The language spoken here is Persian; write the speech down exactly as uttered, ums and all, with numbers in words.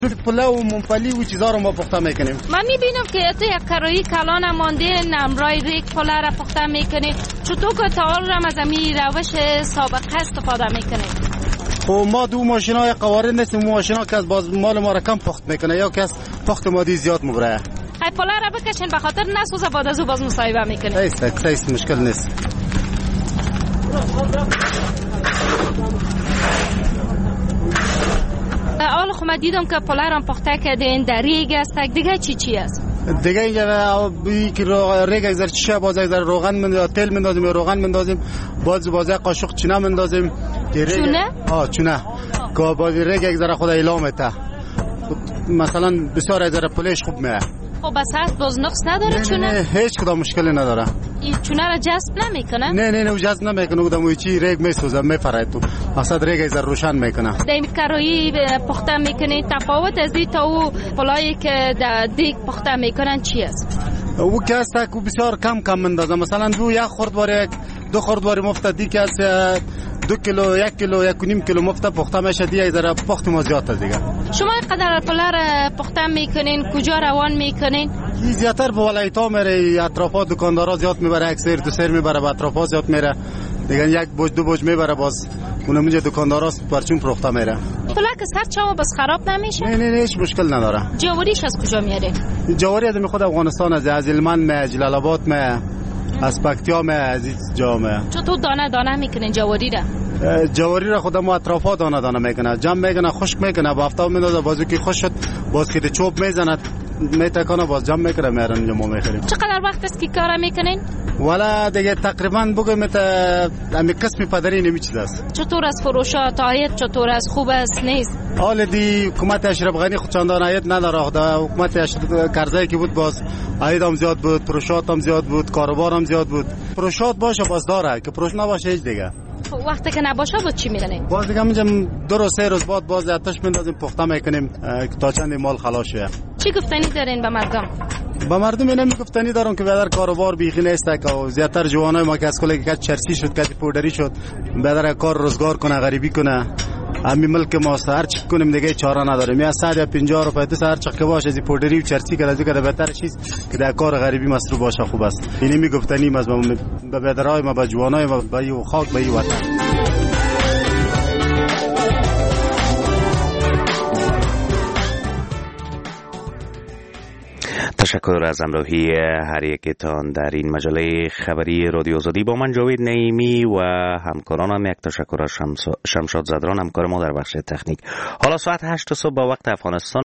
پلو و منفلی و چیزا رو ما پخته میکنیم. من میبینم که تو یک کرایی کلان مانده نمرای ریک پله را پخته میکنی. چطور که تعال را از امی روش سابقه استفاده میکنی؟ خب ما دو ماشینای قوارن نیستیم، ماشینا که از باز مال ما را کم پخت میکنه یا که از پخت مادی زیاد مبره. خیلی پله را بکشین به خاطر نسوزه بعد از او باز مصاحبه میکنی. ایست ایست مشکل نیست. آل خو من دیدم که پله را پخته کردین در ریگ است. دیگه چی چی است؟ دیگه اینجا بی که ریگ اگزر چیشه باز اگزر روغن من تل مندازیم روغن مندازیم باز باز قاشق چونه مندازیم. چونه؟ آه چونه. که باز ریگ اگزر خود ایلامته. مثلا بسیار اگزر پلش خوب میه. خب بس هست باز نقص نداره نه چونه؟ نه هیچ کدام مشکلی نداره. این چونه را جذب نمیکنه؟ نه نه نه جذب نمیکنه. کدام چی ریگ میسوزه میپره تو. مقصد ریگ از روشن میکنه. دیم کرایی پخته میکنی تفاوت از این تا او پلایی که در دیگ پخته میکنن چی است؟ او که است که بسیار کم کم مندازه. مثلا دو یک خوردوار دو خوردوار مفت دیگه از دو کیلو یک کیلو یک و نیم کیلو مفت پخته میشه دیگه در پخت ما زیاد دیگه. شما اینقدر پله را پخته میکنین کجا روان میکنین؟ این زیادتر به ولایت‌ها میره، اطرافات دکاندارا زیاد میبره، یک سر دو سر میبره به اطرافات زیاد میره دیگه، یک بوج دو بوج میبره باز اونم اینجا دکاندارا پرچون پخته میره. پله که سر چاو بس خراب نمیشه؟ نه نه هیچ مشکل نداره. جواریش از کجا میاره؟ جواری از خود افغانستان از از هلمند می جلال آباد می از پکتیا می از این جا می. چطور دانه دانه میکنین جواری را؟ جواری را خودم اطرافا دانه دانه میکنه، جمع میکنه، خشک میکنه، با هفته میندازه، بازو که خشک شد باز که چوب میزنه میتکانه باز جمع میکنه میارن اینجا ما میخریم. چقدر وقت است که کار میکنین؟ والا دیگه تقریبا بگم تا امی قسم پدری نمیچیز است. چطور از فروشات آید چطور از خوب است نیست؟ حال دی حکومت اشرف غنی خود چندان آید نداره. حکومت اشرف کرزی که بود باز آید هم زیاد بود، فروشات هم زیاد بود، کاروبار هم زیاد بود. فروشات باشه باز داره که فروش نباشه هیچ دیگه. وقتی که نباشه بود چی میکنین؟ باز دیگه اینجا دو روز سه روز بعد باز آتش میندازیم پخته میکنیم تا چند مال خلاص شه. چی گفتنی دارین به مردم؟ با مردم اینم میگفتنی دارم که بدر کاروبار بیخی نیست که زیاتر جوانای ما که از کلی که چرسی شد که پودری شد بدر کار روزگار کنه غریبی کنه. امی ملک ما هر چی کنیم دیگه چاره نداریم. یا صد یا پنجاه روپیه تو هر چقدر باشه از پودری و چرسی که از دیگه بهتر چیز که در کار غریبی مصروف باشه خوب است. اینی میگفتنی از به بدرای ما به جوانای ما به خاک به وطن. تشکر از همراهی هر یکتان در این مجله خبری رادیو آزادی. با من جاوید نعیمی و همکارانم یک تشکر از شمشاد زدران همکار ما در بخش تکنیک. حالا ساعت هشت صبح با وقت افغانستان